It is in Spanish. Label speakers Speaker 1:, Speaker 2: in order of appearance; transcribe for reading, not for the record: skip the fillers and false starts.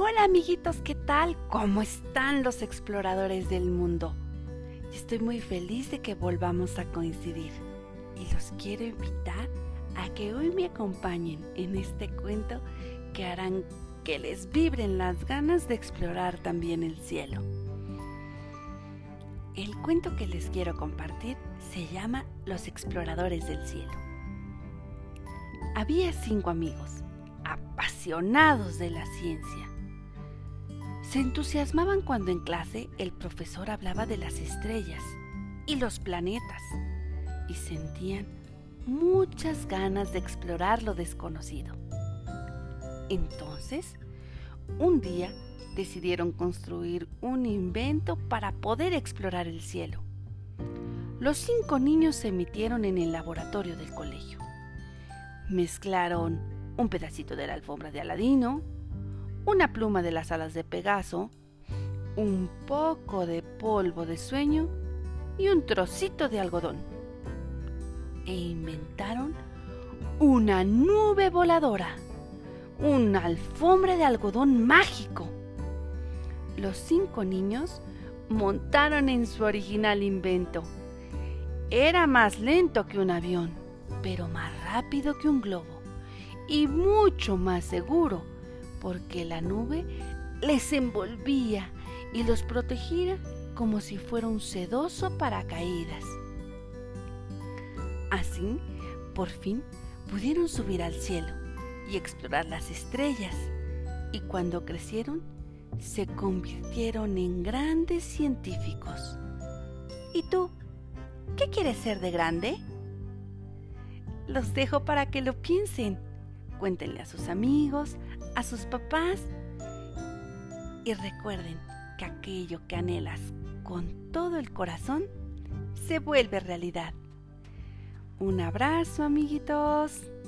Speaker 1: Hola amiguitos, ¿qué tal? ¿Cómo están los exploradores del mundo? Estoy muy feliz de que volvamos a coincidir y los quiero invitar a que hoy me acompañen en este cuento que harán que les vibren las ganas de explorar también el cielo. El cuento que les quiero compartir se llama Los exploradores del cielo. Había 5 amigos, apasionados de la ciencia. Se entusiasmaban cuando en clase el profesor hablaba de las estrellas y los planetas y sentían muchas ganas de explorar lo desconocido. Entonces, un día decidieron construir un invento para poder explorar el cielo. Los 5 niños se metieron en el laboratorio del colegio. Mezclaron un pedacito de la alfombra de Aladino, una pluma de las alas de Pegaso, un poco de polvo de sueño y un trocito de algodón. E inventaron una nube voladora, una alfombra de algodón mágico. Los 5 niños montaron en su original invento. Era más lento que un avión, pero más rápido que un globo y mucho más seguro, porque la nube les envolvía y los protegía como si fuera un sedoso paracaídas. Así, por fin, pudieron subir al cielo y explorar las estrellas, y cuando crecieron, se convirtieron en grandes científicos. ¿Y tú? ¿Qué quieres ser de grande? Los dejo para que lo piensen. Cuéntenle a sus amigos, a sus papás, y recuerden que aquello que anhelas con todo el corazón se vuelve realidad. Un abrazo, amiguitos.